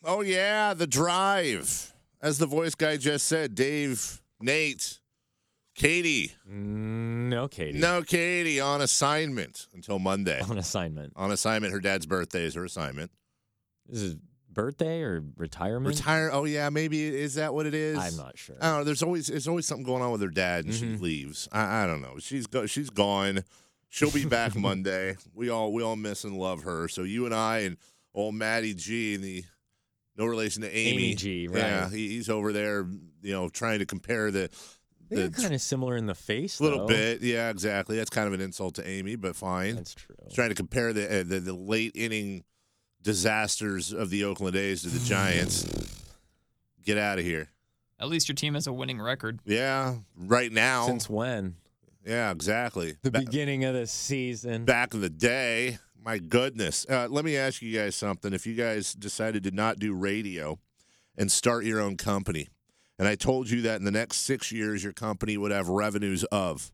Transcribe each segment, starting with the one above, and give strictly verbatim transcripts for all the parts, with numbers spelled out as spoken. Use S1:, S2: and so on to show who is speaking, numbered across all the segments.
S1: Oh, yeah, the drive. As the voice guy just said, Dave, Nate, Katie.
S2: No, Katie.
S1: No, Katie on assignment until Monday.
S2: On assignment.
S1: On assignment. Her dad's birthday is her assignment.
S2: Is it birthday or retirement?
S1: Retire. Oh, yeah, maybe. Is that what it is?
S2: I'm not sure.
S1: I don't know. There's always, there's always something going on with her dad, and
S2: Mm-hmm.
S1: she leaves. I, I don't know. She's go, She's gone. She'll be back Monday. We all we all miss and love her. So you and I and old Matty G and the no relation to Amy.
S2: Amy G, right.
S1: Yeah, he, he's over there, you know, trying to compare the
S2: They're
S1: the
S2: kind of similar in the face,
S1: a little
S2: though.
S1: bit. Yeah, exactly. That's kind of an insult to Amy, but fine.
S2: That's true.
S1: He's trying to compare the, uh, the the late inning disasters of the Oakland A's to the Giants. Get out of here.
S3: At least your team has a winning record.
S1: Yeah, right now.
S2: Since when?
S1: Yeah, exactly.
S2: The
S1: Ba-
S2: beginning of the season.
S1: back in the day. My goodness. Uh, let me ask you guys something. If you guys decided to not do radio and start your own company, and I told you that in the next six years your company would have revenues of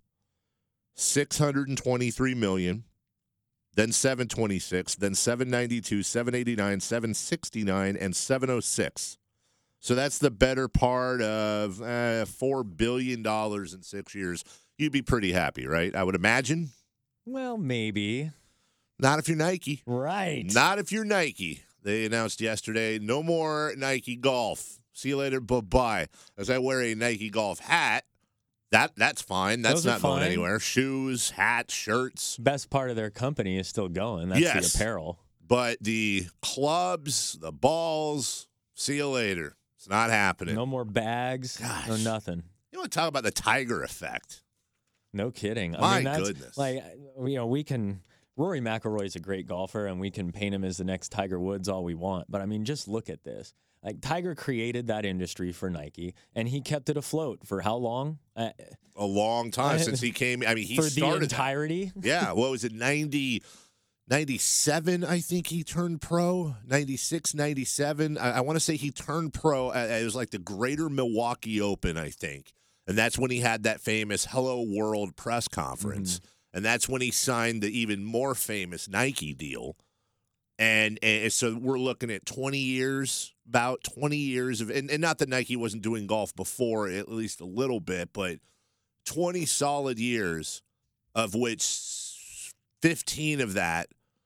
S1: six hundred twenty-three million dollars, then seven hundred twenty-six, then seven hundred ninety-two, seven hundred eighty-nine, seven hundred sixty-nine, and seven hundred six. So that's the better part of uh, four billion dollars in six years. You'd be pretty happy, right? I would imagine.
S2: Well, maybe.
S1: Not if you're Nike.
S2: Right.
S1: Not if you're Nike. They announced yesterday, no more Nike golf. See you later, bye-bye. As I wear a Nike golf hat, that that's fine. That's
S2: Those are
S1: not going
S2: fine.
S1: anywhere. Shoes, hats, shirts.
S2: Best part of their company is still going. That's
S1: Yes.
S2: the apparel.
S1: But the clubs, the balls, see you later. It's not happening.
S2: No more bags.
S1: Gosh.
S2: No nothing.
S1: You want to talk about the Tiger effect?
S2: No kidding. I
S1: My
S2: mean, that's,
S1: goodness.
S2: Like, you know, we can. Rory McIlroy is a great golfer, and we can paint him as the next Tiger Woods all we want. But I mean, just look at this. Like, Tiger created that industry for Nike, and he kept it afloat for how long? Uh,
S1: A long time
S2: Uh,
S1: since he came. I mean, he
S2: for the
S1: started that.
S2: entirety.
S1: Yeah, what was it, ninety, ninety-seven, I think he turned pro, ninety-six, ninety-seven. I, I want to say he turned pro. At, it was like the Greater Milwaukee Open, I think. And that's when he had that famous Hello World press conference.
S2: Mm-hmm.
S1: And that's when he signed the even more famous Nike deal. And, and so we're looking at twenty years, about twenty years of, and, and not that Nike wasn't doing golf before, at least a little bit, but twenty solid years, of which fifteen of that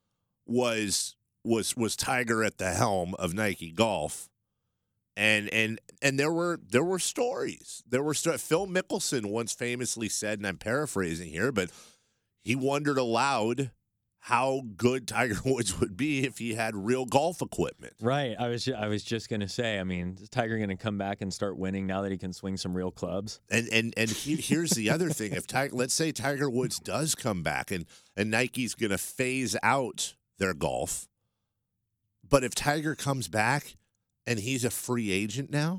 S1: was was was Tiger at the helm of Nike Golf. And and and there were there were stories. There were sto- Phil Mickelson once famously said, and I'm paraphrasing here, but he wondered aloud how good Tiger Woods would be if he had real golf equipment.
S2: Right. I was ju- I was just gonna say. I mean, is Tiger gonna come back and start winning now that he can swing some real clubs?
S1: And and and he, here's the other thing: if Tiger, let's say Tiger Woods does come back, and and Nike's going to phase out their golf, but if Tiger comes back and he's a free agent now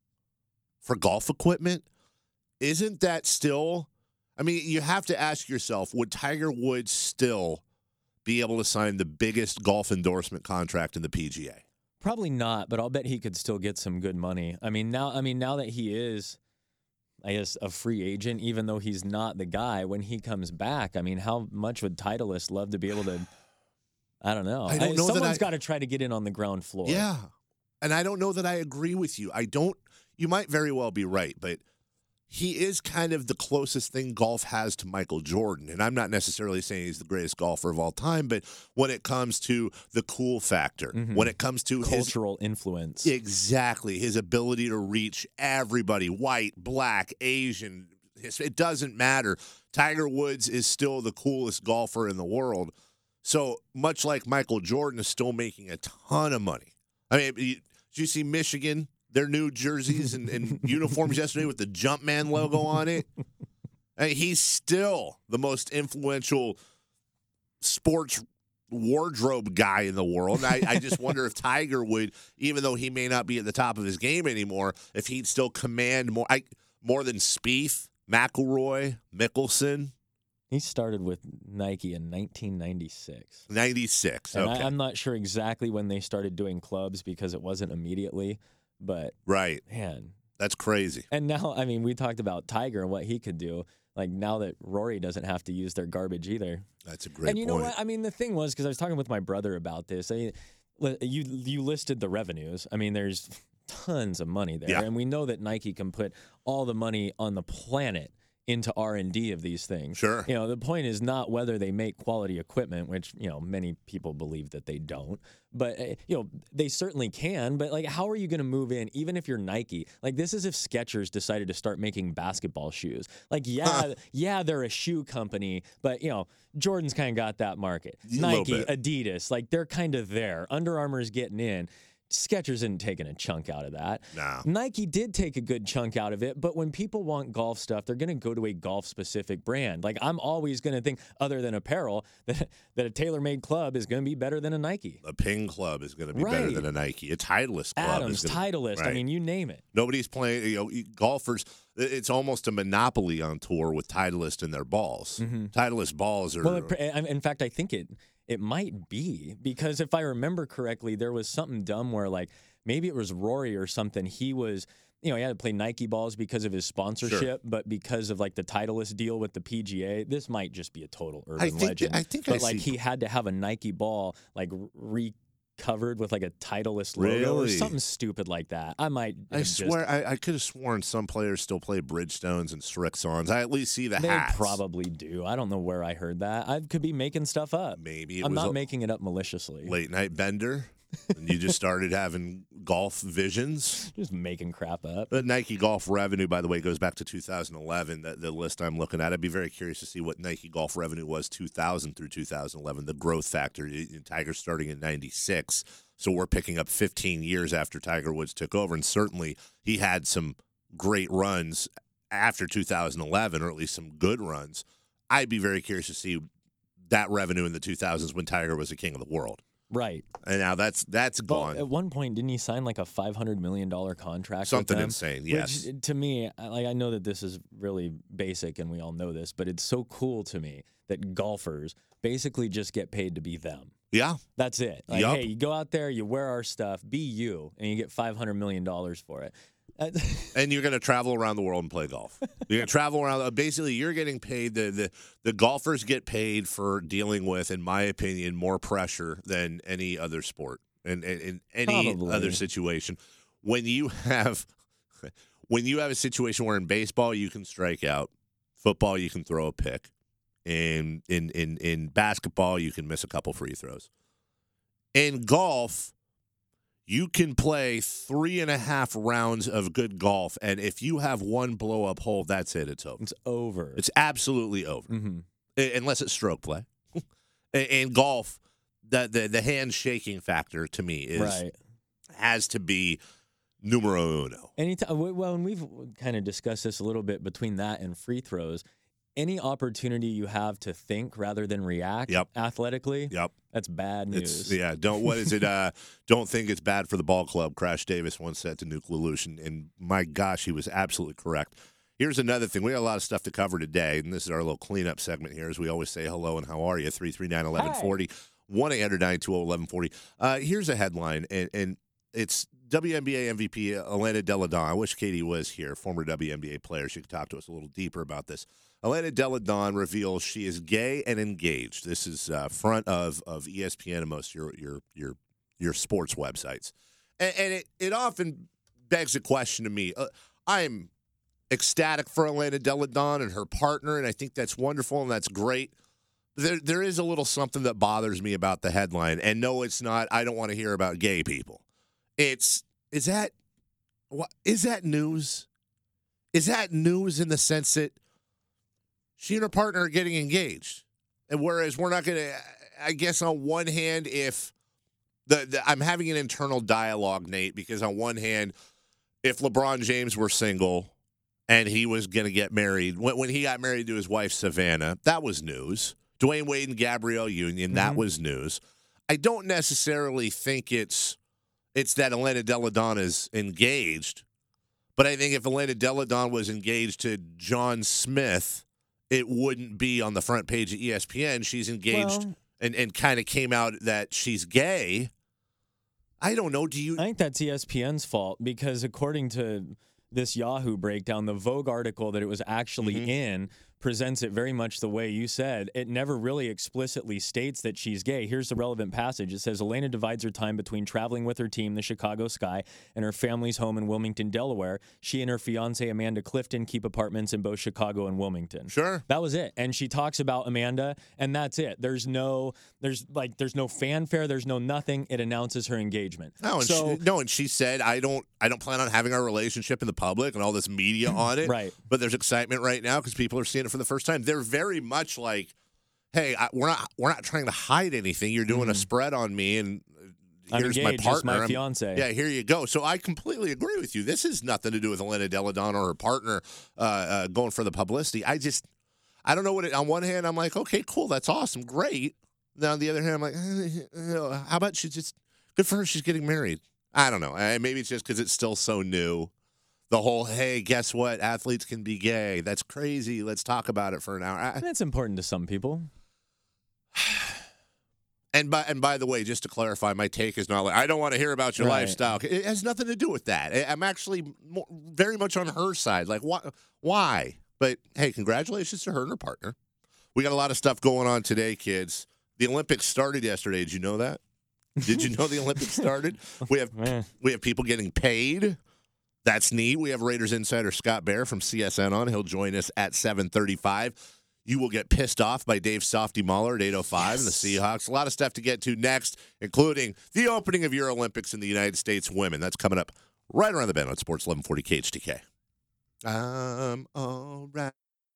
S1: for golf equipment, isn't that still? I mean, you have to ask yourself: would Tiger Woods still be able to sign the biggest golf endorsement contract in the P G A?
S2: Probably not, but I'll bet he could still get some good money. I mean, now I mean now that he is, I guess, a free agent, even though he's not the guy, when he comes back, I mean, how much would Titleist love to be able to? I don't know.
S1: I don't know that
S2: Someone's
S1: I-
S2: got to try to get in on the ground floor.
S1: Yeah. And I don't know that I agree with you. I don't, you might very well be right, but he is kind of the closest thing golf has to Michael Jordan. And I'm not necessarily saying he's the greatest golfer of all time, but when it comes to the cool factor,
S2: Mhm.
S1: when it comes to his,
S2: Cultural influence.
S1: exactly, his ability to reach everybody, white, black, Asian, his- it doesn't matter. Tiger Woods is still the coolest golfer in the world. So much like Michael Jordan is still making a ton of money. I mean, you- did you see Michigan, their new jerseys and, and uniforms yesterday with the Jumpman logo on it? I mean, he's still the most influential sports wardrobe guy in the world. And I, I just wonder if Tiger would, even though he may not be at the top of his game anymore, if he'd still command more, I, more than Spieth, McIlroy, Mickelson.
S2: He started with Nike in nineteen ninety-six.
S1: ninety-six.
S2: And
S1: Okay.
S2: I, I'm not sure exactly when they started doing clubs because it wasn't immediately, but
S1: Right.
S2: man.
S1: That's crazy.
S2: And now, I mean, we talked about Tiger and what he could do. Like now that Rory doesn't have to use their garbage either.
S1: That's a great
S2: and you
S1: point.
S2: know what? I mean, the thing was, because I was talking with my brother about this. I, li- you you listed the revenues. I mean, there's tons of money there,
S1: Yeah.
S2: and we know that Nike can put all the money on the planet into R and D of these things.
S1: Sure.
S2: You know, the point is not whether they make quality equipment, which, you know, many people believe that they don't. But, uh, you know, they certainly can. But, like, how are you going to move in, even if you're Nike? Like, this is if Skechers decided to start making basketball shoes. Like, yeah, yeah, they're a shoe company, but, you know, Jordan's kind of got that market.
S1: A little
S2: Nike,
S1: bit.
S2: Adidas, like, they're kind of there. Under Armour's getting in. Skechers isn't taking a chunk out of that.
S1: No.
S2: Nike did take a good chunk out of it, but when people want golf stuff, they're going to go to a golf-specific brand. Like, I'm always going to think, other than apparel, that, that a TaylorMade club is going to be better than a Nike.
S1: A Ping Club is going to be better
S2: Right.
S1: than a Nike. A Titleist Club
S2: Adams,
S1: is gonna,
S2: Titleist, I
S1: right.
S2: mean, you name it.
S1: Nobody's playing, you know, golfers, it's almost a monopoly on tour with Titleist and their balls. Titleist balls are.
S2: Well, it, in fact, I think it it might be, because if I remember correctly, there was something dumb where, like, maybe it was Rory or something. He was, you know, he had to play Nike balls because of his sponsorship,
S1: Sure.
S2: but because of, like, the Titleist deal with the P G A, this might just be a total urban
S1: I think
S2: legend.
S1: that- I think
S2: but
S1: I
S2: like
S1: see-
S2: he had to have a Nike ball like recovered with like a Titleist logo or
S1: Really?
S2: something stupid like that. I might.
S1: I
S2: have just-
S1: swear, I, I could have sworn some players still play Bridgestones and Strixons. I at least see the
S2: they
S1: hats.
S2: probably do. I don't know where I heard that. I could be making stuff up.
S1: Maybe it
S2: I'm
S1: was
S2: not
S1: a
S2: making it up maliciously.
S1: late night bender, and you just started having golf visions.
S2: Just making crap up.
S1: The Nike Golf revenue, by the way, goes back to two thousand eleven. The, the list I'm looking at, I'd be very curious to see what Nike Golf revenue was two thousand through two thousand eleven. The growth factor, Tiger starting in ninety-six, so we're picking up fifteen years after Tiger Woods took over, and certainly he had some great runs after two thousand eleven, or at least some good runs. I'd be very curious to see that revenue in the two thousands when Tiger was the king of the world.
S2: Right.
S1: And now that's that's
S2: But
S1: gone.
S2: at one point, didn't he sign like a five hundred million dollars contract?
S1: Something
S2: with them?
S1: insane, yes.
S2: Which, to me, I- like I know that this is really basic, and we all know this, but it's so cool to me that golfers basically just get paid to be them.
S1: Yeah.
S2: That's it. Like,
S1: Yup.
S2: hey, you go out there, you wear our stuff, be you, and you get five hundred million dollars for it.
S1: And you're going to travel around the world and play golf. You're going to travel around. Basically, you're getting paid. The, the the golfers get paid for dealing with, in my opinion, more pressure than any other sport and in, in any
S2: Probably.
S1: other situation. When you have when you have a situation where in baseball you can strike out, football you can throw a pick, and in in in basketball you can miss a couple free throws. In golf, you can play three and a half rounds of good golf, and if you have one blow-up hole, that's it. It's over.
S2: It's over.
S1: It's absolutely over,
S2: hmm
S1: I- unless it's stroke play. In- In golf, the, the the hand shaking factor to me is
S2: right.
S1: has to be numero uno.
S2: Anytime, well, and we've kind of discussed this a little bit between that and free throws. Any opportunity you have to think rather than react
S1: Yep.
S2: athletically,
S1: Yep.
S2: that's bad news.
S1: It's yeah. Don't what is it? Uh, don't think it's bad for the ball club. Crash Davis once said to Nuke Lelouch, and, and my gosh, he was absolutely correct. Here's another thing. We got a lot of stuff to cover today, and this is our little cleanup segment here. As we always say, hello and how are you? three three nine, eleven forty, one eight hundred nine two zero eleven forty. Uh, here's a headline, and, and it's W N B A M V P Elena Delle Donne. I wish Katie was here, former W N B A player. She could talk to us a little deeper about this. Elena Delle Donne reveals she is gay and engaged. This is uh, front of, of E S P N and most of your your your, your sports websites. And, and it, it often begs a question to me. Uh, I'm ecstatic for Elena Delle Donne and her partner, and I think that's wonderful and that's great. There, there is a little something that bothers me about the headline. And no, it's not, I don't want to hear about gay people. It's, is that, what, is that news? Is that news in the sense that she and her partner are getting engaged? And whereas we're not going to, I guess on one hand, if the, the I'm having an internal dialogue, Nate, because on one hand, if LeBron James were single and he was going to get married, when, when he got married to his wife, Savannah, that was news. Dwayne Wade and Gabrielle Union, that
S2: Mm-hmm.
S1: was news. I don't necessarily think it's it's that Elena Delle Donne is engaged, but I think if Elena Delle Donne was engaged to John Smith, it wouldn't be on the front page of E S P N. She's engaged
S2: Well-
S1: and, and kind of came out that she's gay. I don't know. Do you?
S2: I think that's E S P N's fault because according to this Yahoo breakdown, the Vogue article that it was actually
S1: Mhm.
S2: in presents it very much the way you said. It never really explicitly states that she's gay. Here's the relevant passage. It says, Elena divides her time between traveling with her team, the Chicago Sky, and her family's home in Wilmington, Delaware. She and her fiance, Amanda Clifton, keep apartments in both Chicago and Wilmington.
S1: Sure.
S2: That was it. And she talks about Amanda, and that's it. There's no, there's like, there's no fanfare. There's no nothing. It announces her engagement.
S1: No, and
S2: so,
S1: she, no, and she said, I don't, I don't plan on having our relationship in the public and all this media on it.
S2: Right.
S1: But there's excitement right now because people are seeing it for the first time. They're very much like, hey, I, we're not, we're not trying to hide anything. You're doing mm. a spread on me, and
S2: I'm
S1: here's
S2: engaged,
S1: my
S2: it's
S1: partner.
S2: my fiance.
S1: Yeah, here you go. So I completely agree with you. This has nothing to do with Elena Delle Donne or her partner uh, uh, going for the publicity. I just, I don't know what it, on one hand, I'm like, okay, cool. That's awesome. Great. Then on the other hand, I'm like, eh, how about she just, good for her. She's getting married. I don't know. Maybe it's just because it's still so new. The whole, hey, guess what? Athletes can be gay. That's crazy. Let's talk about it for an hour. I,
S2: That's important to some people.
S1: And by and by the way, just to clarify, my take is not like, I don't want to hear about your
S2: Right.
S1: lifestyle. It has nothing to do with that. I'm actually more, very much on her side. Like, why? Why? But hey, congratulations to her and her partner. We got a lot of stuff going on today, kids. The Olympics started yesterday. Did you know that? Did you know the Olympics started? We have we have people getting paid. That's neat. We have Raiders insider Scott Bair from C S N on. He'll join us at seven thirty-five. You will get pissed off by Dave Softy Mahler at eight oh five yes. and the Seahawks. A lot of stuff to get to next, including the opening of Euro Olympics in the United States women. That's coming up right around the bend on Sports eleven forty K H T K. I'm all right.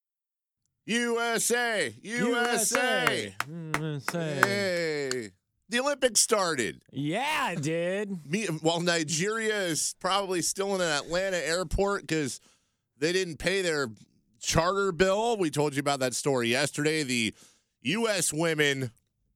S1: U S A! U S A!
S2: U S A!
S1: Hey! The Olympics started.
S2: Yeah, it did.
S1: Me, while Nigeria is probably still in an Atlanta airport because they didn't pay their charter bill. We told you about that story yesterday. The U S women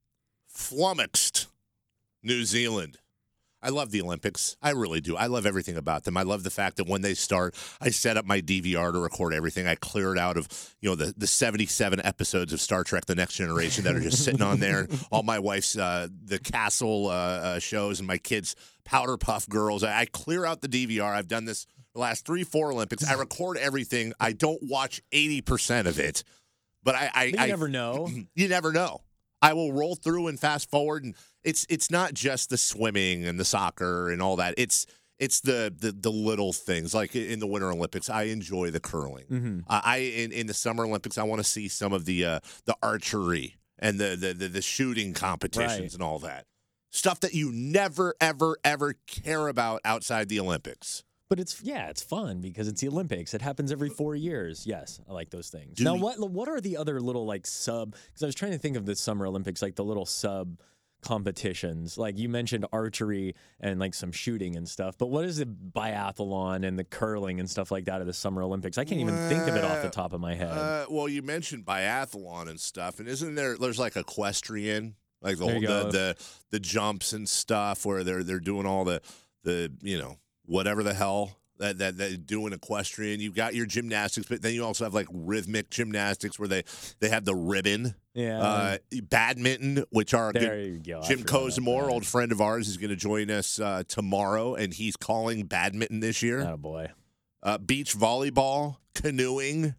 S1: flummoxed New Zealand. I love the Olympics. I really do. I love everything about them. I love the fact that when they start, I set up my D V R to record everything. I clear it out of, you know, the, the seventy-seven episodes of Star Trek The Next Generation that are just sitting on there. All my wife's, uh, the Castle uh, uh, shows and my kids' Powder Puff Girls. I, I clear out the D V R. I've done this the last three, four Olympics. I record everything. I don't watch eighty percent of it. But I... I
S2: you
S1: I,
S2: never know.
S1: You never know. I will roll through and fast forward, and it's it's not just the swimming and the soccer and all that. It's it's the the, the little things like in the Winter Olympics. I enjoy the curling.
S2: Mm-hmm.
S1: Uh, I in, in the Summer Olympics, I want to see some of the uh, the archery and the, the the the shooting competitions
S2: Right.
S1: and all that stuff that you never ever ever care about outside the Olympics.
S2: But it's yeah, it's fun because it's the Olympics. It happens every four years. Yes, I like those things.
S1: Do
S2: now,
S1: we-
S2: what what are the other little like sub? Because I was trying to think of the Summer Olympics, like the little sub competitions. Like you mentioned archery and like some shooting and stuff. But what is the biathlon and the curling and stuff like that of the Summer Olympics? I can't even think of it off the top of my head.
S1: Uh, well, you mentioned biathlon and stuff, and isn't there? There's like equestrian, like the
S2: There
S1: whole,
S2: you
S1: the,
S2: go.
S1: the the jumps and stuff where they're they're doing all the the you know whatever the hell. That, that that doing equestrian, you've got your gymnastics, but then you also have like rhythmic gymnastics where they they have the ribbon.
S2: Yeah.
S1: Uh, badminton, which are
S2: There
S1: good.
S2: you go. I
S1: Jim
S2: forgot about
S1: Kozimor,
S2: that.
S1: old friend of ours, is going to join us uh, tomorrow, and he's calling badminton this year.
S2: Oh boy.
S1: Uh, beach volleyball, canoeing,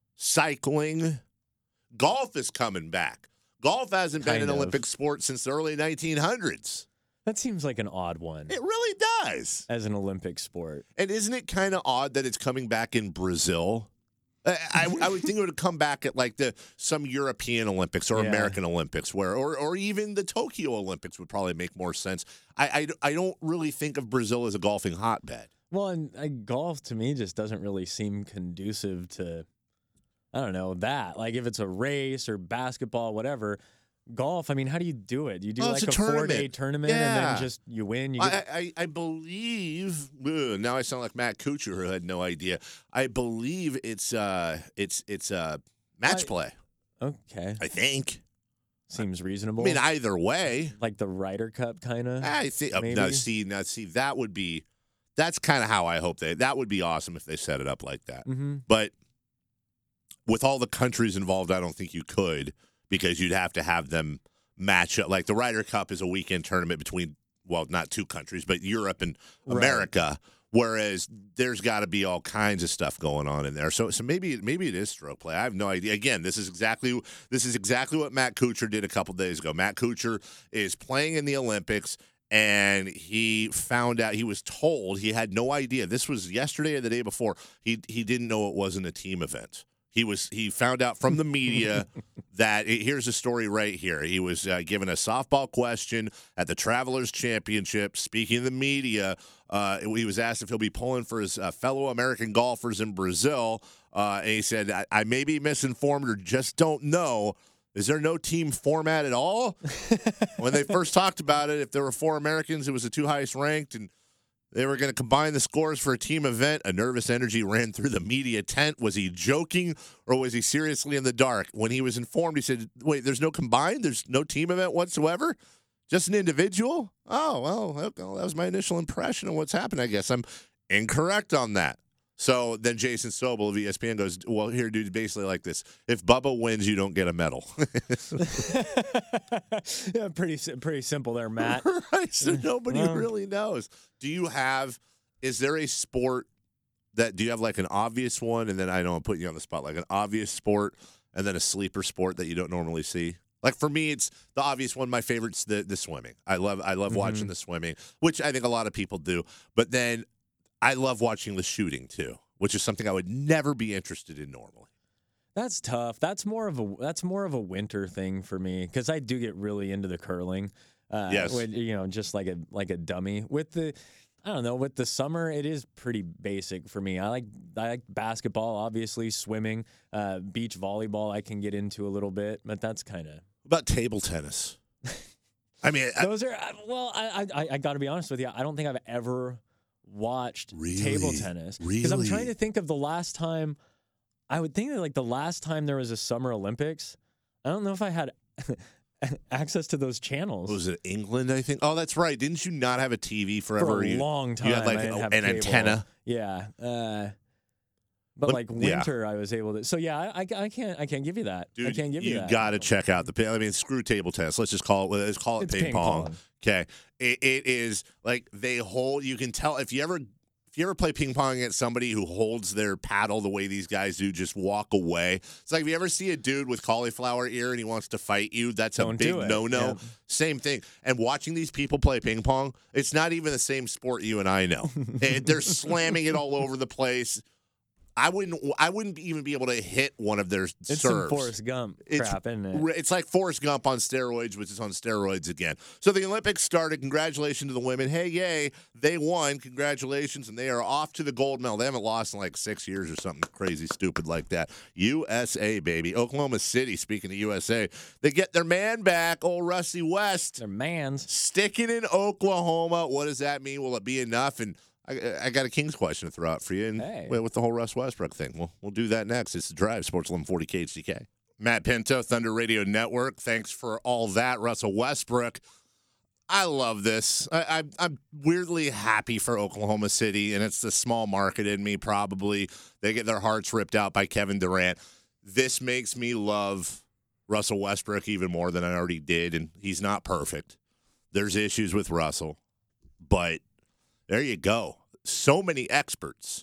S1: cycling, golf is coming back. Golf hasn't been
S2: Kind
S1: an
S2: of.
S1: Olympic sport since the early nineteen hundreds.
S2: That seems like an odd one
S1: It really does.
S2: as an Olympic sport.
S1: And isn't it kind of odd that it's coming back in Brazil? I, I, I would think it would come back at like the some European Olympics or
S2: Yeah.
S1: American Olympics, where or or even the Tokyo Olympics would probably make more sense. I, I, I don't really think of Brazil as a golfing hotbed.
S2: Well, and uh, golf to me just doesn't really seem conducive to, I don't know, that. Like if it's a race or basketball, whatever. Golf, I mean, how do you do it? You do
S1: Well,
S2: like a,
S1: it's a
S2: four-day
S1: tournament.
S2: tournament and
S1: Yeah.
S2: then just you win? You get,
S1: I, I, I believe ugh, now I sound like Matt Kuchar, who had no idea. I believe it's uh it's it's uh match
S2: I-
S1: play.
S2: okay.
S1: I think.
S2: Seems
S1: I
S2: reasonable.
S1: mean, either way,
S2: like the Ryder Cup kind of.
S1: I think. Uh,
S2: Maybe.
S1: no, see, now see that would be. That's kind of how I hope they. That would be awesome if they set it up like that.
S2: Mm-hmm.
S1: But with all the countries involved, I don't think you could because you'd have to have them match up. Like the Ryder Cup is a weekend tournament between, well, not two countries, but Europe and
S2: Right.
S1: America. Whereas there's got to be all kinds of stuff going on in there. So so maybe maybe it is stroke play. I have no idea. Again, this is exactly this is exactly what Matt Kuchar did a couple days ago. Matt Kuchar is playing in the Olympics, and he found out, he was told, he had no idea. This was yesterday or the day before. He he didn't know it wasn't a team event. He was he found out from the media that it, here's a story right here. He was uh, given a softball question at the Travelers Championship. Speaking of the media, uh, he was asked if he'll be pulling for his uh, fellow American golfers in Brazil, uh, and he said, I, "I may be misinformed or just don't know. Is there no team format at all?" When they first talked about it, if there were four Americans, it was the two highest ranked, and they were going to combine the scores for a team event. A nervous energy ran through the media tent. Was he joking or was he seriously in the dark? When he was informed, he said, wait, there's no combined? There's no team event whatsoever? Just an individual? Oh, well, okay, well, that was my initial impression of what's happened, I guess. I'm incorrect on that. So then Jason Sobel of E S P N goes, well, here, dude, basically like this. If Bubba wins, you don't get a medal.
S2: Yeah, pretty pretty simple there, Matt.
S1: Right, so nobody
S2: Well,
S1: really knows. Do you have, is there a sport that, do you have like an obvious one, and then I know I'm putting you on the spot, like an obvious sport and then a sleeper sport that you don't normally see? Like for me, it's the obvious one. My favorite's the, the swimming. I love I love
S2: Mhm.
S1: watching the swimming, which I think a lot of people do. But then I love watching the shooting too, which is something I would never be interested in normally.
S2: That's tough. That's more of a that's more of a winter thing for me because I do get really into the curling. Uh,
S1: Yes.
S2: with, you know, just like a like a dummy. With the, I don't know, with the summer, it is pretty basic for me. I like I like basketball, obviously, swimming, uh, beach volleyball. I can get into a little bit, but that's kind of.
S1: What about table tennis? I mean, I-
S2: Those are well. I I, I got to be honest with you. I don't think I've ever watched table
S1: Really?
S2: tennis because I'm trying
S1: Really?
S2: to think of the last time. I would think that like the last time there was a Summer Olympics. I don't know if I had access to those channels
S1: was it England, I think? Oh, that's right. Didn't you not have a T V forever?
S2: for a
S1: You-
S2: long time.
S1: You had like
S2: I didn't
S1: a-
S2: have
S1: an
S2: cable.
S1: antenna.
S2: Yeah. Uh, but
S1: But-
S2: like
S1: yeah.
S2: winter, I was able to. So yeah, I, I, I can't I can't give you that.
S1: Dude,
S2: I can't give you,
S1: you
S2: that.
S1: got to check out the. pa- I mean, screw table tennis. Let's just call it. Let's call it
S2: It's
S1: ping,
S2: ping
S1: pong.
S2: pong.
S1: Okay, it, it is like they hold. You can tell if you ever if you ever play ping pong against somebody who holds their paddle the way these guys do, just walk away. It's like if you ever see a dude with cauliflower ear and he wants to fight you, that's a
S2: Don't
S1: big
S2: do it.
S1: no no.
S2: Yeah.
S1: Same thing. And watching these people play ping pong, it's not even the same sport you and I know. They- They're slamming it all over the place. I wouldn't. I wouldn't even be able to hit one of their
S2: It's
S1: serves.
S2: some Forrest Gump
S1: It's
S2: crap, isn't it?
S1: Re- It's like Forrest Gump on steroids, which is on steroids again. So the Olympics started. Congratulations to the women. Hey, yay. They won. Congratulations. And they are off to the gold medal. They haven't lost in like six years or something crazy stupid like that. U S A, baby. Oklahoma City, speaking of U S A, they get their man back, old Rusty West.
S2: They're mans.
S1: Sticking in Oklahoma. What does that mean? Will it be enough? And I, I got a Kings question to throw out for you. And
S2: Hey.
S1: well, with the whole Russ Westbrook thing, we'll, we'll do that next. It's the Drive, Sports eleven forty K H D K. Matt Pinto, Thunder Radio Network. Thanks for all that, Russell Westbrook. I love this. I, I, I'm weirdly happy for Oklahoma City, and it's the small market in me probably. They get their hearts ripped out by Kevin Durant. This makes me love Russell Westbrook even more than I already did, and he's not perfect. There's issues with Russell, but there you go. So many experts,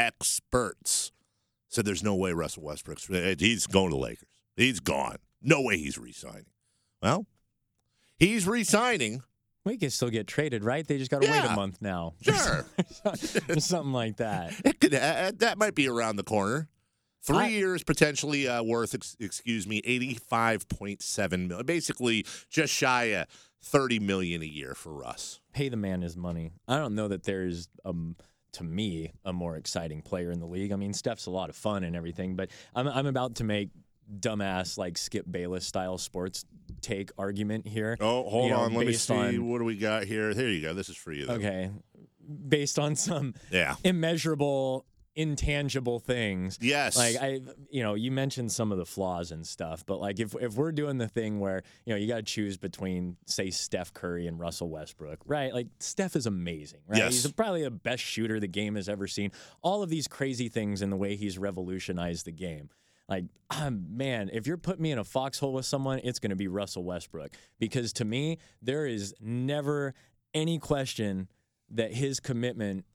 S1: experts said there's no way Russell Westbrook's, he's going to the Lakers. He's gone. No way he's re-signing. Well, he's re-signing.
S2: We can still get traded, right? They just got to wait
S1: Yeah.
S2: a month now.
S1: Sure.
S2: Or something like that.
S1: It could, uh, that might be around the corner. Three
S2: I-
S1: years potentially uh, worth, ex- excuse me, eighty-five point seven million. Basically, just shy of thirty million a year for Russ.
S2: Pay the man his money. I don't know that there's, um, to me, a more exciting player in the league. I mean, Steph's a lot of fun and everything, but I'm I'm about to make dumbass like Skip Bayless style sports take argument here.
S1: Oh, hold
S2: You know,
S1: on. Let me
S2: based
S1: see.
S2: on-
S1: What do we got here? Here you go. This is for you. Then.
S2: Okay, based on some
S1: Yeah.
S2: immeasurable, intangible things.
S1: Yes.
S2: Like I, you know, you mentioned some of the flaws and stuff, but like if if we're doing the thing where you know you got to choose between say Steph Curry and Russell Westbrook, right? Like Steph is amazing, right?
S1: Yes.
S2: He's probably the best shooter the game has ever seen. All of these crazy things in the way he's revolutionized the game. Like, um, man, if you're putting me in a foxhole with someone, it's going to be Russell Westbrook because to me there is never any question that his commitment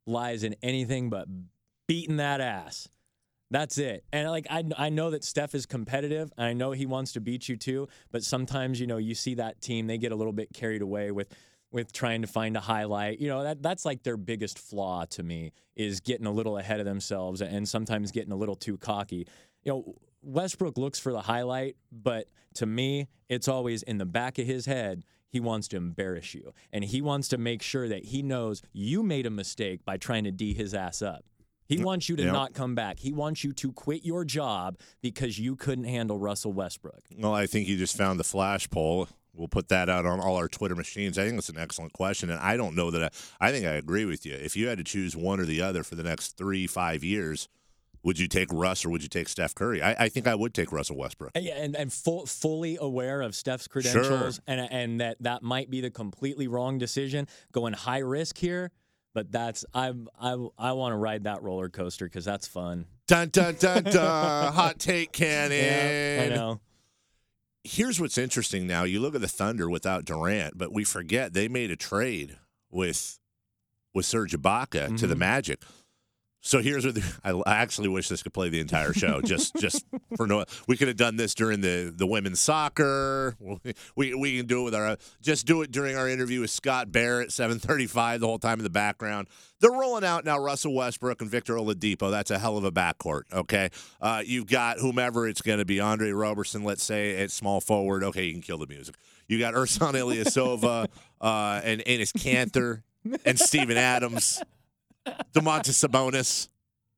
S2: lies in anything but beating that ass. That's it. And like I, I know that Steph is competitive, and I know he wants to beat you too. But sometimes, you know, you see that team, they get a little bit carried away with with trying to find a highlight. You know, that that's like their biggest flaw to me, is getting a little ahead of themselves and sometimes getting a little too cocky. You know, Westbrook looks for the highlight, but to me, it's always in the back of his head. He wants to embarrass you, and he wants to make sure that he knows you made a mistake by trying to D his ass up. He wants you to
S1: Yep.
S2: not come back. He wants you to quit your job because you couldn't handle Russell Westbrook.
S1: Well, I think you just found the flash poll. We'll put that out on all our Twitter machines. I think that's an excellent question, and I don't know that I, I think I agree with you. If you had to choose one or the other for the next three, five years, would you take Russ or would you take Steph Curry? I, I think I would take Russell Westbrook.
S2: And, and, and full, fully aware of Steph's credentials,
S1: Sure.
S2: and and that that might be the completely wrong decision, going high risk here. But that's I I I want to ride that roller coaster because that's fun.
S1: Dun dun dun dun! Hot take cannon.
S2: Yeah, I know.
S1: Here's what's interesting now. You look at the Thunder without Durant, but we forget they made a trade with with Serge Ibaka
S2: Mm-hmm.
S1: to the Magic. So here's what the, I, I actually wish this could play the entire show. just just for no, we could have done this during the, the women's soccer. We we can do it with our just do it during our interview with Scott Barrett, seven thirty-five, the whole time in the background. They're rolling out now Russell Westbrook and Victor Oladipo. That's a hell of a backcourt. Okay, uh, you've got whomever it's going to be, Andre Roberson. Let's say at small forward. Okay, you can kill the music. You got Ersan Ilyasova uh, and Enes Kanter and Steven Adams. DeMontis Sabonis.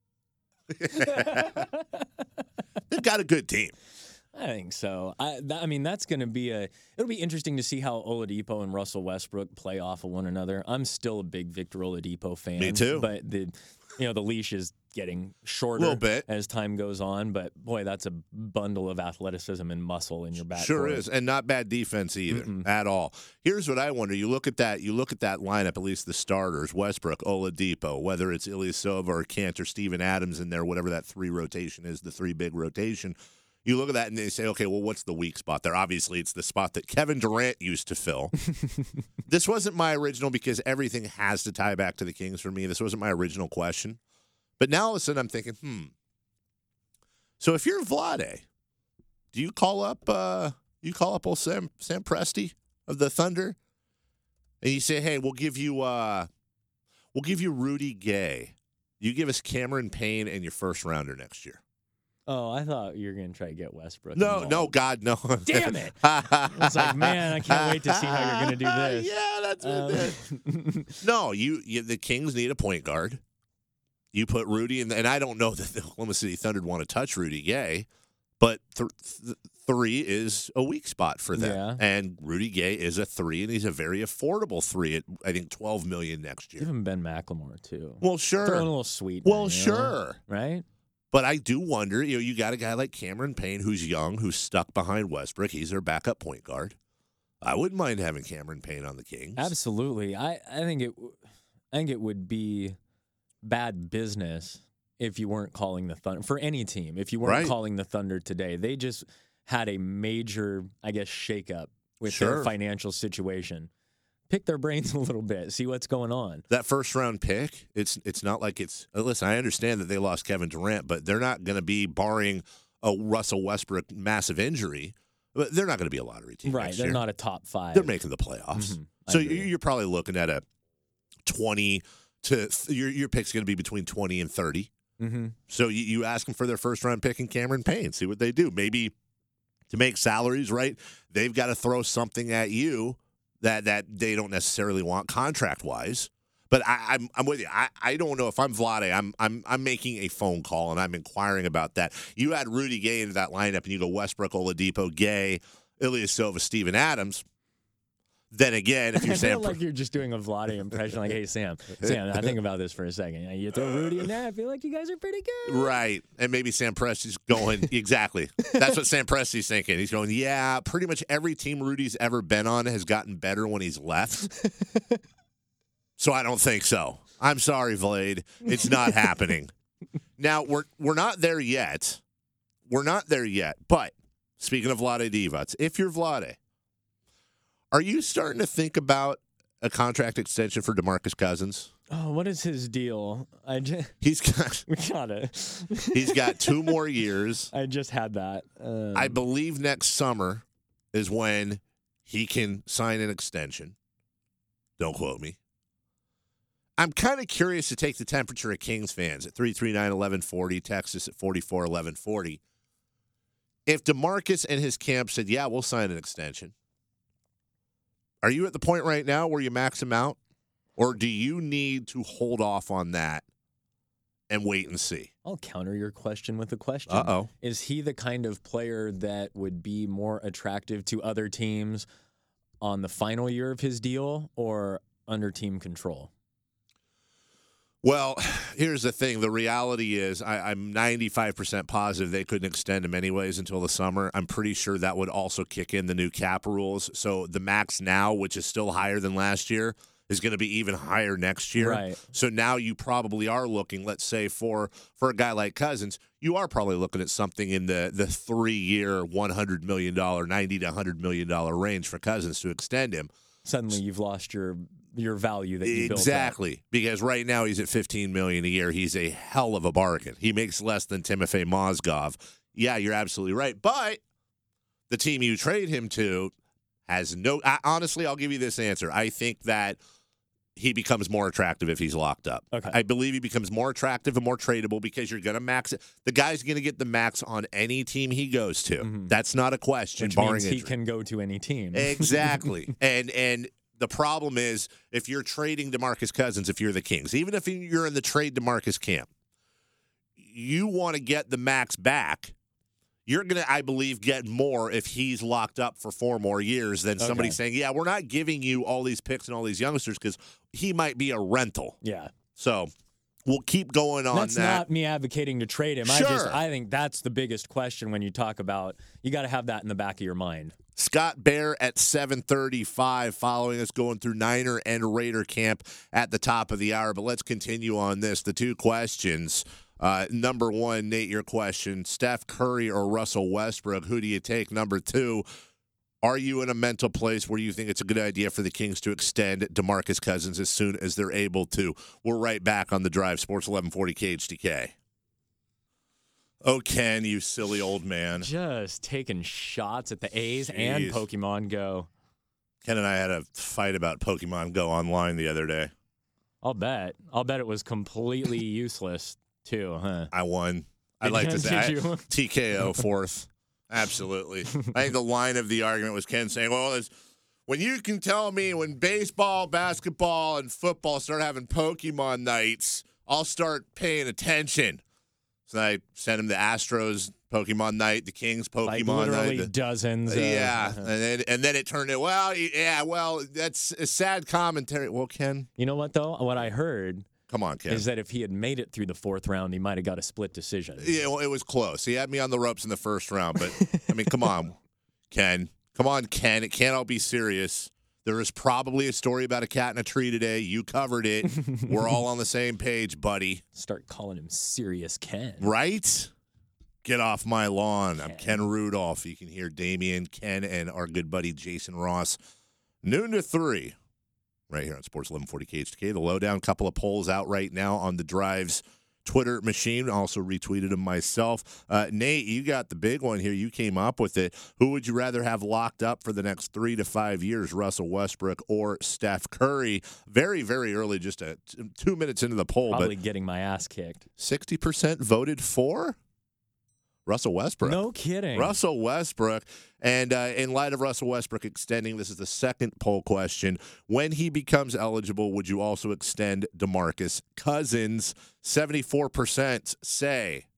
S1: They've got a good team.
S2: I think so. I, th- I mean, that's going to be a. It'll be interesting to see how Oladipo and Russell Westbrook play off of one another. I'm still a big Victor Oladipo fan.
S1: Me too.
S2: But the, you know, the leash is getting shorter
S1: Little bit.
S2: as time goes on. But boy, that's a bundle of athleticism and muscle in your back.
S1: Sure is, and not bad defense either
S2: Mm-mm.
S1: at all. Here's what I wonder: you look at that, you look at that lineup. At least the starters: Westbrook, Oladipo, whether it's Ilyasova or Kanter, Steven Adams in there, whatever that three rotation is, the three big rotation. You look at that and they say, okay, well, what's the weak spot there? Obviously, it's the spot that Kevin Durant used to fill. This wasn't my original because everything has to tie back to the Kings for me. This wasn't my original question. But now all of a sudden I'm thinking, hmm. So if you're Vlade, do you call up uh, you call up old Sam, Sam Presti of the Thunder? And you say, hey, we'll give you uh, we'll give you Rudy Gay. You give us Cameron Payne and your first rounder next year.
S2: Oh, I thought you were going to try to get Westbrook.
S1: No,
S2: involved.
S1: no, God, no.
S2: Damn it. It's like, man, I can't wait to see how you're going to do this.
S1: Yeah, that's what
S2: Um,
S1: it is. No, you, you, the Kings need a point guard. You put Rudy in, and I don't know that the Oklahoma City Thunder want to touch Rudy Gay, but th- th- three is a weak spot for them.
S2: Yeah.
S1: And Rudy Gay is a three, and he's a very affordable three at, I think, twelve million dollars next year.
S2: Give him Ben McLemore, too.
S1: Well, sure.
S2: Throw in a little sweet.
S1: Well,
S2: man, you know?
S1: sure.
S2: Right?
S1: But I do wonder, you know, you got a guy like Cameron Payne who's young, who's stuck behind Westbrook. He's their backup point guard. I wouldn't mind having Cameron Payne on the Kings.
S2: Absolutely. I, I think it I think it would be bad business if you weren't calling the Thunder for any team. If you weren't
S1: Right.
S2: calling the Thunder today, they just had a major, I guess, shakeup with
S1: Sure.
S2: their financial situation. Pick their brains a little bit, see what's going on.
S1: That first round pick, it's it's not like it's uh, listen, I understand that they lost Kevin Durant, but they're not going to be, barring a Russell Westbrook massive injury, but they're not going to be a lottery team
S2: Right.
S1: next
S2: They're
S1: year.
S2: not a top five.
S1: They're making the playoffs.
S2: Mhm. I
S1: So
S2: agree.
S1: you're probably looking at a twenty to your your pick's going to be between twenty and thirty.
S2: Mm-hmm.
S1: So you, you ask them for their first round pick in Cameron Payne, see what they do. Maybe to make salaries right, they've got to throw something at you that that they don't necessarily want contract wise. But I, I'm I'm with you. I, I don't know if I'm Vlade. I'm I'm I'm making a phone call and I'm inquiring about that. You add Rudy Gay into that lineup and you go Westbrook, Oladipo, Gay, Ilyasova, Steven Adams. Then again, if you're
S2: I
S1: Sam,
S2: feel like you're just doing a Vlade impression. Like, hey, Sam, Sam, I think about this for a second. You know, you throw Rudy in there, I feel like you guys are pretty good.
S1: right, and maybe Sam Presti's going exactly. That's what Sam Presti's thinking. He's going, yeah, pretty much every team Rudy's ever been on has gotten better when he's left. So I don't think so. I'm sorry, Vlade. It's not happening. Now we're we're not there yet. We're not there yet. But speaking of Vlade Divac, if you're Vlade, are you starting to think about a contract extension for DeMarcus Cousins?
S2: Oh, what is his deal? I just,
S1: He's got
S2: we got it.
S1: he's got two more years.
S2: I just had that. Um,
S1: I believe next summer is when he can sign an extension. Don't quote me. I'm kind of curious to take the temperature of Kings fans at three three nine, eleven forty, Texas at forty-four eleven forty. If DeMarcus and his camp said, yeah, we'll sign an extension, are you at the point right now where you max him out? Or do you need to hold off on that and wait and see?
S2: I'll counter your question with a question.
S1: Uh-oh.
S2: Is he the kind of player that would be more attractive to other teams on the final year of his deal or under team control?
S1: Well, here's the thing. The reality is I, I'm ninety-five percent positive they couldn't extend him anyways until the summer. I'm pretty sure that would also kick in the new cap rules. So the max now, which is still higher than last year, is going to be even higher next year.
S2: Right.
S1: So now you probably are looking, let's say, for for a guy like Cousins, you are probably looking at something in the, the three-year, one hundred million dollars, ninety to one hundred million dollars range for Cousins to extend him.
S2: Suddenly you've lost your your value that you built up.
S1: Exactly, because right now he's at fifteen million dollars a year. He's a hell of a bargain. He makes less than Timofey Mozgov. Yeah, you're absolutely right. But the team you trade him to has no I, – honestly, I'll give you this answer. I think that he becomes more attractive if he's locked up.
S2: Okay.
S1: I believe he becomes more attractive and more tradable because you're going to max it. The guy's going to get the max on any team he goes to.
S2: Mm-hmm.
S1: That's not a question,
S2: Which
S1: barring
S2: means he
S1: injury.
S2: can go to any team.
S1: Exactly. and and the problem is if you're trading DeMarcus Cousins, if you're the Kings, even if you're in the trade DeMarcus camp, you want to get the max back. You're going to, I believe, get more if he's locked up for four more years than somebody
S2: Okay.
S1: saying, yeah, we're not giving you all these picks and all these youngsters because he might be a rental.
S2: Yeah.
S1: So we'll keep going on
S2: That's
S1: that.
S2: not me advocating to trade him. I
S1: Sure.
S2: just I think that's the biggest question when you talk about you got to have that in the back of your mind.
S1: Scott Bear at seven thirty-five following us going through Niner and Raider camp at the top of the hour. But let's continue on this. The two questions. Uh, number one, Nate, your question, Steph Curry or Russell Westbrook, who do you take? Number two, are you in a mental place where you think it's a good idea for the Kings to extend DeMarcus Cousins as soon as they're able to? We're right back on The Drive, Sports eleven forty K H D K. Oh, Ken, you silly old man.
S2: Just taking shots at the A's and
S1: Jeez.
S2: Pokemon Go.
S1: Ken and I had a fight about Pokemon Go online the other day.
S2: I'll bet. I'll bet it was completely useless too, huh?
S1: I won. I'd
S2: Did
S1: like
S2: you-
S1: to say
S2: did
S1: I-
S2: you?
S1: T K O fourth. Absolutely. I think the line of the argument was Ken saying, well, it's, when you can tell me when baseball, basketball, and football start having Pokemon nights, I'll start paying attention. So I sent him the Astros Pokemon night, the Kings Pokemon
S2: Like
S1: night.
S2: literally
S1: the-
S2: dozens. Of,
S1: yeah, and then, and then it turned into, well, yeah, well, that's a sad commentary. Well, Ken,
S2: You know what though? What I heard
S1: come on, Ken.
S2: is that if he had made it through the fourth round, he might have got a split decision.
S1: Yeah, well, it was close. He had me on the ropes in the first round, but I mean, come on, Ken. Come on, Ken. It can't all be serious. There is probably a story about a cat in a tree today. You covered it. We're all on the same page, buddy.
S2: Start calling him Serious Ken.
S1: Right? Get off my lawn. I'm Ken Rudolph. You can hear Damian, Ken, and our good buddy Jason Ross. Noon to three. Right here on Sports eleven forty K H D K. The lowdown, couple of polls out right now on the Drive's Twitter machine. Also retweeted them myself. Uh, Nate, you got the big one here. You came up with it. Who would you rather have locked up for the next three to five years, Russell Westbrook or Steph Curry? Very, very early, just a, t- two minutes into the poll,
S2: Probably
S1: but
S2: getting my ass kicked.
S1: sixty percent voted for Russell Westbrook.
S2: No kidding.
S1: Russell Westbrook. And uh, in light of Russell Westbrook extending, this is the second poll question. When he becomes eligible, would you also extend DeMarcus Cousins? seventy-four percent say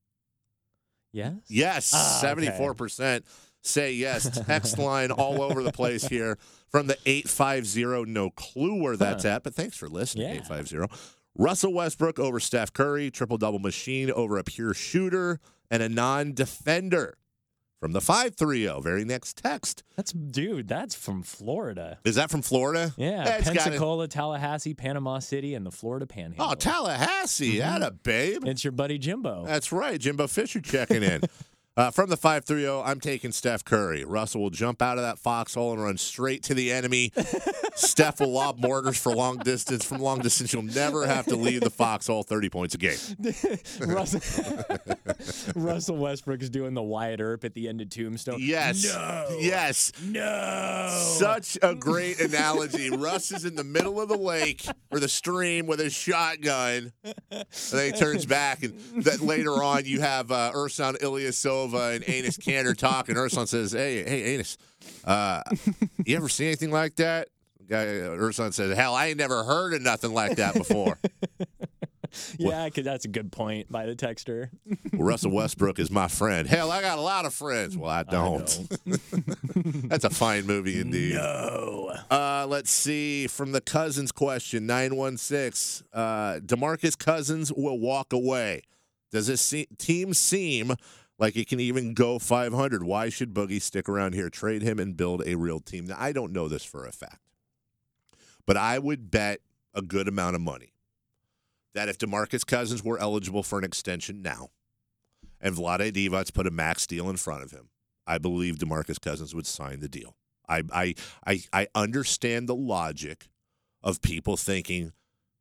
S2: Yes?
S1: yes.
S2: Ah, okay.
S1: seventy-four percent say yes. Text line all over the place here from the eight five zero. No clue where that's at, but thanks for listening,
S2: Yeah.
S1: eight five zero. Russell Westbrook over Steph Curry, triple-double machine over a pure shooter and a non-defender from the five three zero. Very next text.
S2: That's dude, that's from Florida.
S1: Is that from Florida?
S2: Yeah.
S1: It's gotta-
S2: Pensacola, Tallahassee, Panama City, and the Florida Panhandle.
S1: Oh, Tallahassee.
S2: Mhm.
S1: Atta babe.
S2: It's your buddy Jimbo.
S1: That's right. Jimbo Fisher checking in. Uh, from the five three zero, I'm taking Steph Curry. Russell will jump out of that foxhole and run straight to the enemy. Steph will lob mortars for long distance. From long distance, you'll never have to leave the foxhole. thirty points a game.
S2: Russell, Russell Westbrook is doing the Wyatt Earp at the end of Tombstone.
S1: Yes.
S2: No.
S1: Yes.
S2: No.
S1: Such a great analogy. Russ is in the middle of the lake or the stream with his shotgun. And then he turns back, and that later on you have uh, Ersan Ilyasova and Enes Kanter talking. Ersan says, "Hey, hey, Enes, uh, you ever see anything like that?" Guy, uh, Ersan says, "Hell, I ain't never heard of nothing like that before."
S2: Yeah, cause that's a good point by the texter.
S1: Well, Russell Westbrook is my friend. Hell, I got a lot of friends. Well, I don't.
S2: I
S1: That's a fine movie indeed.
S2: No.
S1: Uh, let's see. From the Cousins question, nine one six. Uh, DeMarcus Cousins will walk away. Does this se- team seem like it can even go five hundred? Why should Boogie stick around here, trade him, and build a real team? Now, I don't know this for a fact, but I would bet a good amount of money that if DeMarcus Cousins were eligible for an extension now and Vlade Divac put a max deal in front of him, I believe DeMarcus Cousins would sign the deal. I I I, I understand the logic of people thinking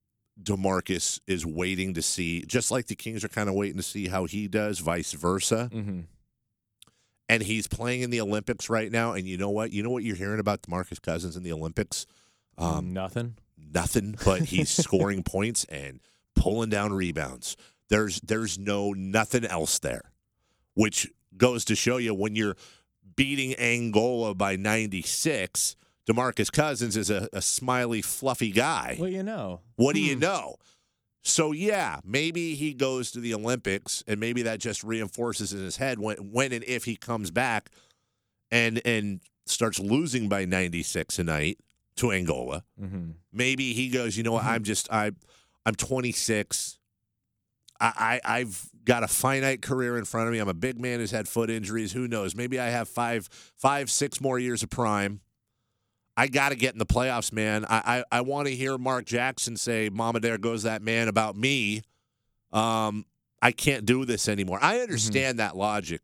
S1: DeMarcus is waiting to see, just like the Kings are kind of waiting to see how he does, vice versa.
S2: Mm-hmm.
S1: And he's playing in the Olympics right now. And you know what? You know what you're hearing about DeMarcus Cousins in the Olympics? Um,
S2: Nothing.
S1: Nothing, but he's scoring points and pulling down rebounds. There's there's no nothing else there, which goes to show you when you're beating Angola by ninety-six, DeMarcus Cousins is a, a smiley, fluffy guy.
S2: Well, you know.
S1: What do you
S2: Hmm.
S1: know? So, yeah, maybe he goes to the Olympics, and maybe that just reinforces in his head when, when and if he comes back and and starts losing by ninety-six a night to Angola.
S2: Mm-hmm.
S1: Maybe he goes, you know what, I'm just, I, I'm twenty-six. I, I, I've got a finite career in front of me. I'm a big man who's had foot injuries. Who knows? Maybe I have five, five, six more years of prime. I got to get in the playoffs, man. I, I, I want to hear Mark Jackson say, "Mama, there goes that man," about me. Um, I can't do this anymore. I understand mm-hmm. that logic.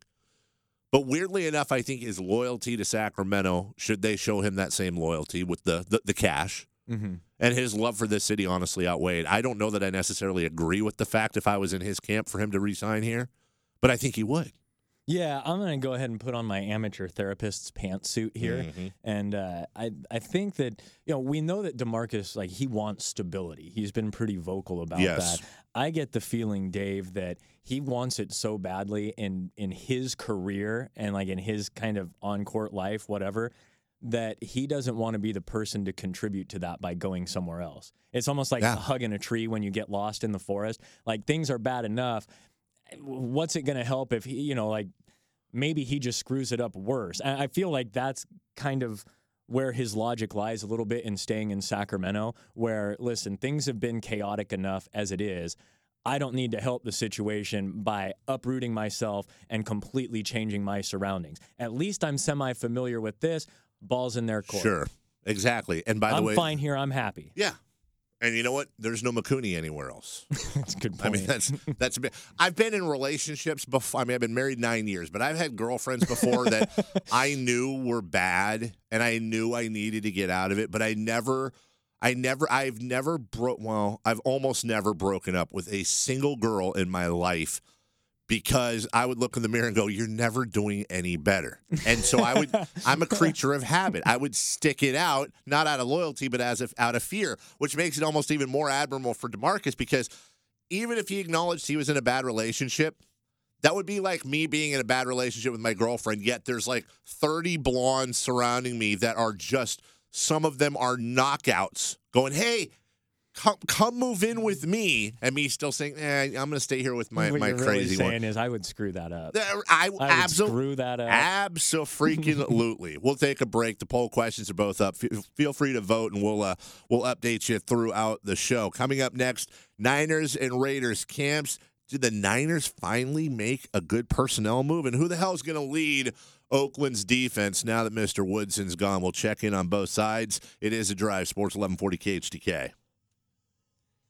S1: But weirdly enough, I think his loyalty to Sacramento, should they show him that same loyalty with the, the, the cash,
S2: mm-hmm.
S1: and his love for this city honestly outweighed. I don't know that I necessarily agree with the fact if I was in his camp for him to re-sign here, but I think he would.
S2: Yeah, I'm going to go ahead and put on my amateur therapist's pantsuit here.
S1: Mm-hmm.
S2: And uh, I I think that, you know, we know that DeMarcus, like, he wants stability. He's been pretty vocal about
S1: yes.
S2: that. I get the feeling, Dave, that he wants it so badly in, in his career and, like, in his kind of on-court life, whatever, that he doesn't want to be the person to contribute to that by going somewhere else. It's almost like
S1: yeah.
S2: hugging a tree when you get lost in the forest. Like, things are bad enough. What's it going to help if he, you know, like, maybe he just screws it up worse? And I feel like that's kind of where his logic lies a little bit in staying in Sacramento, where, listen, things have been chaotic enough as it is. I don't need to help the situation by uprooting myself and completely changing my surroundings. At least I'm semi-familiar with this. Ball's in their court.
S1: Sure, exactly. And by the
S2: I'm
S1: way,
S2: I'm fine here. I'm happy.
S1: Yeah. And you know what? There's no McCooney anywhere else.
S2: That's a good point.
S1: I mean, that's that's. A I've been in relationships before. I mean, I've been married nine years, but I've had girlfriends before that I knew were bad, and I knew I needed to get out of it. But I never, I never, I've never broke. Well, I've almost never broken up with a single girl in my life, because I would look in the mirror and go, "You're never doing any better." And so I would, I'm a creature of habit. I would stick it out, not out of loyalty, but as if out of fear, which makes it almost even more admirable for DeMarcus, because even if he acknowledged he was in a bad relationship, that would be like me being in a bad relationship with my girlfriend, yet there's like thirty blondes surrounding me that are just, some of them are knockouts, going, "Hey, Come, come move in with me," and me still saying, eh, "I'm going to stay here with my,
S2: what
S1: my
S2: you're
S1: crazy
S2: really
S1: one."
S2: saying is, I would screw that up.
S1: I,
S2: I would
S1: abso-
S2: screw that up.
S1: Abso-freaking-lutely. We'll take a break. The poll questions are both up. F- feel free to vote, and we'll uh, we'll update you throughout the show. Coming up next, Niners and Raiders camps. Did the Niners finally make a good personnel move? And who the hell is going to lead Oakland's defense now that Mister Woodson's gone? We'll check in on both sides. It is a drive. Sports eleven forty K H T K.